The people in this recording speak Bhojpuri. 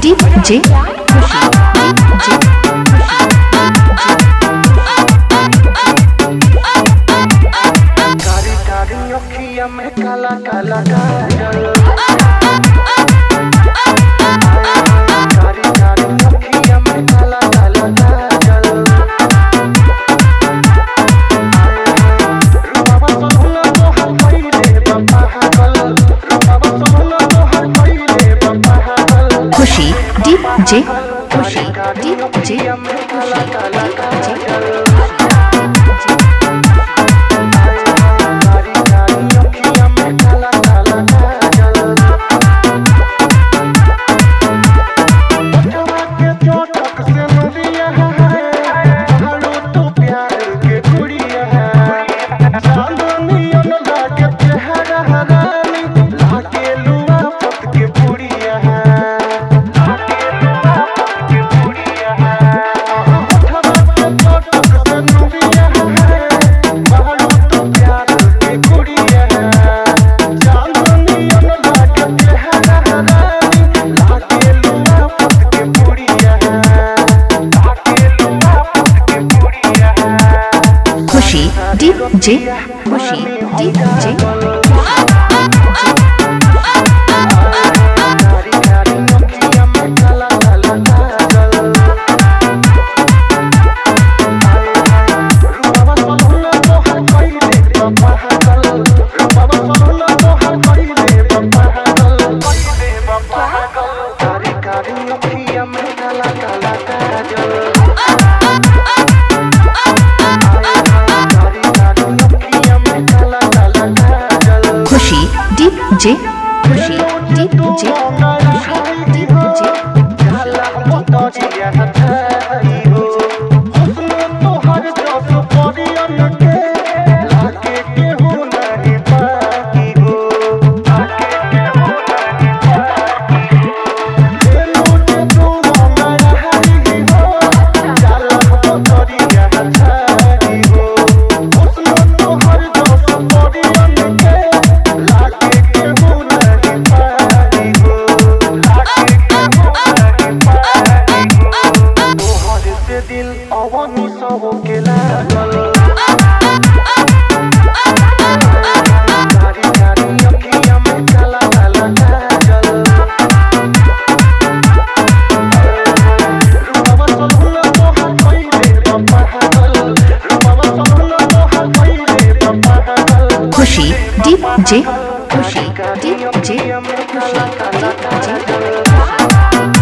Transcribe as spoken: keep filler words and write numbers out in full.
डीजे खुशी डीजे कारी कारी अखियां में काला काला काजल कारी कारी अखियां में काला काला काजल रूपावा सोहना तोहर पहिले बाबा हगल रूपावा सोहना तोहर पहिले बाबा हगल खुशी डीजे खुशी डीजे में काला काला काजल DJ Khushi DJ Khushi DJ Khushi DJ दिल अवनी सब के लागल कारी कारी अखियां में काला काला काजल रूपावा सोहना तोहर पहिले बाबा हगल रूपावा सोहना तोहर पहिले बाबा हगल खुशी डीजे खुशी डीजे में काला काला काजल